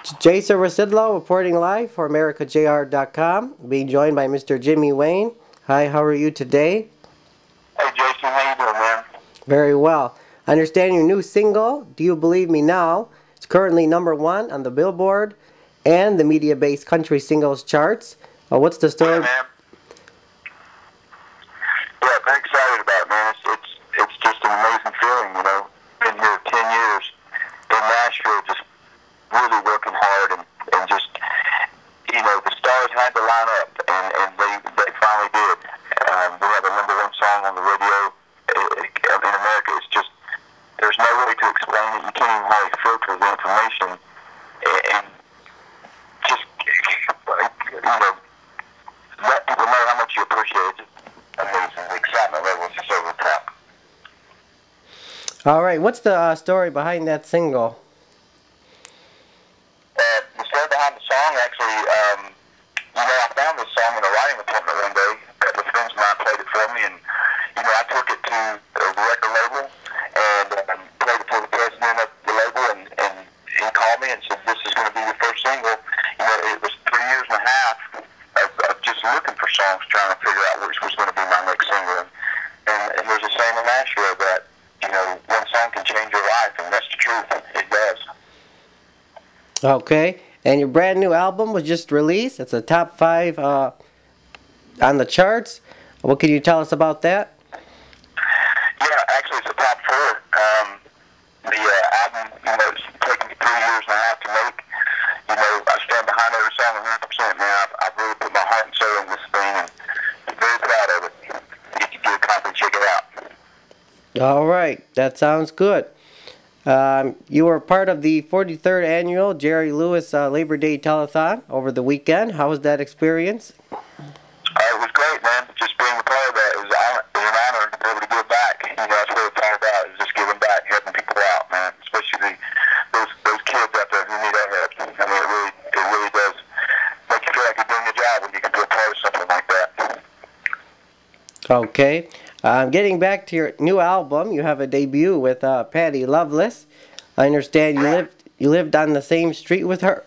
Jason Rasidlo reporting live for AmericaJR.com, being joined by Mr. Jimmy Wayne. Hi, how are you today? Hey Jason, how you doing, man? Very well. I understand your new single, Do You Believe Me Now, is currently #1 on the Billboard and the media-based country singles charts. What's the story? Yeah, man. Yeah, very excited about it, man. It's just an amazing feeling, you know. Been here 10 years in Nashville, just really working hard and just, you know, the stars had to line up, and they finally did. We have a #1 song on the radio in America. It's just, there's no way to explain it. You can't even hardly filter the information and just, you know, let people know how much you appreciate it. Amazing. The excitement level is just over the top. All right, what's the story behind that single? The story behind the song, actually, you know, I found this song in a writing appointment one day. A couple of friends of mine played it for me, and, you know, I took it to the record label and played it for the president of the label, and he called me and said, this is going to be your first single. You know, it was 3 years and a half of just looking for songs, trying to figure out which was going to be my next single. And there's a saying in Nashville that, you know, one song can change your life, and that's the truth. It does. Okay, and your brand new album was just released. It's a top 5 on the charts. What can you tell us about that? Yeah, actually, it's a top 4. The album, you know, it's taken me 3 years and a half to make. You know, I stand behind every song 100%, man. I've really put my heart and soul in this thing, and I'm very proud of it. You can get a copy and check it out. All right, that sounds good. You were part of the 43rd annual Jerry Lewis Labor Day Telethon over the weekend. How was that experience? It was great, man. Just being a part of that, it was an honor to be able to give back. You know, that's what it's all about, is just giving back, helping people out, man. Especially those kids out there who need our help. I mean, it really does make you feel like you're doing your job when you can be a part of something like that. Okay. Getting back to your new album, you have a debut with Patty Loveless. I understand you lived on the same street with her.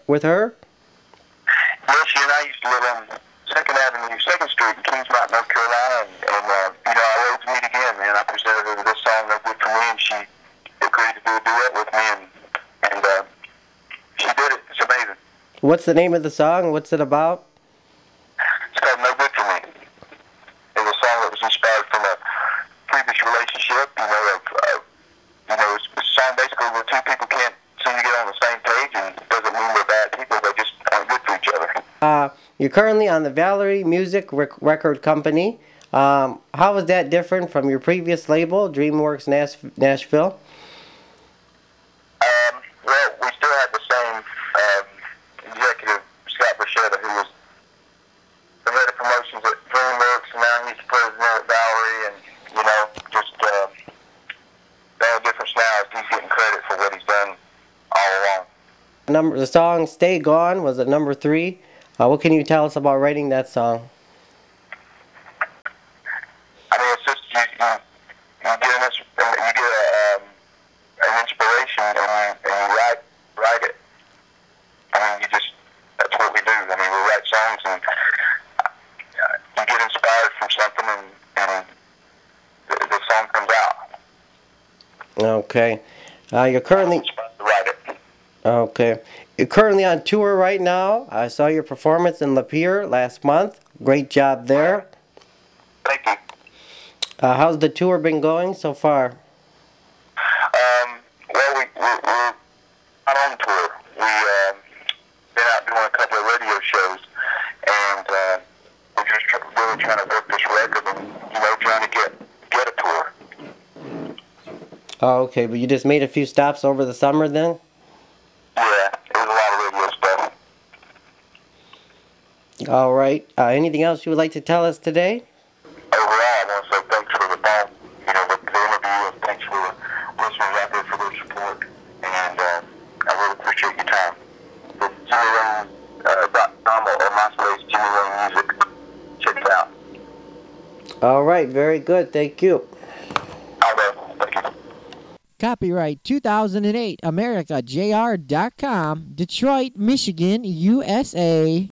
Yes, she and I used to live on 2nd Avenue, 2nd Street in Kings Mountain, North Carolina, and you know, our roads meet again, man. I presented her with this song, No Good For Me, and she agreed to do a duet with me, and she did it. It's amazing. What's the name of the song? What's it about? It's called No Good For Me. It was a song that was inspired from a previous relationship, you know, you know, it's a song basically where two people can't seem to get on the same page, and it doesn't mean they're bad people, they just aren't good for each other. You're currently on the Valerie Music Record Company. How is that different from your previous label, DreamWorks Nashville? Well, we still have the same executive, Scott Bruschetta, who was the head of promotions at DreamWorks, and now he's the president at Valerie, and, you know, just the only difference now is he's getting credit for what he's done all along. The song Stay Gone was at #3. What can you tell us about writing that song? I mean, it's just you get an inspiration, and you write it. I mean, that's what we do. I mean, we write songs, and you get inspired from something, and the song comes out. Okay. You're currently... To write it. Okay. You're currently on tour right now. I saw your performance in Lapeer last month. Great job there. Thank you. How's the tour been going so far? Well, we're not on tour. We've been out doing a couple of radio shows, and we're just really trying to work this record and, you know, trying to get a tour. Oh, okay, but you just made a few stops over the summer then? Yeah, it was a lot of radio stuff. All right. Anything else you would like to tell us today? Overall, I want to say thanks for the call, you know, the interview, and thanks for the listeners out there for their support, and I really appreciate your time. It's JimmyWayne.com or MySpace, Jimmy Wayne Music. Check it out. All right, very good. Thank you. Thank you. God Copyright 2008, AmericaJR.com, Detroit, Michigan, USA.